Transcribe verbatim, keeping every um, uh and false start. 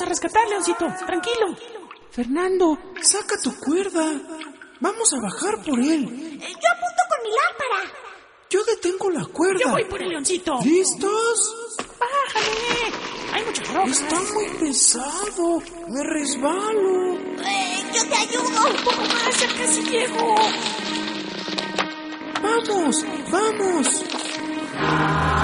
a rescatar, Leoncito. Tranquilo. Fernando, saca tu cuerda. Vamos a bajar por él. Eh, yo apunto con mi lámpara. Yo detengo la cuerda. Yo voy por el Leoncito. ¿Listos? Bájale. Hay mucha ropa. Está muy pesado. Me resbalo. Eh, yo te ayudo. Un poco más, ya casi llego. Vamos, vamos.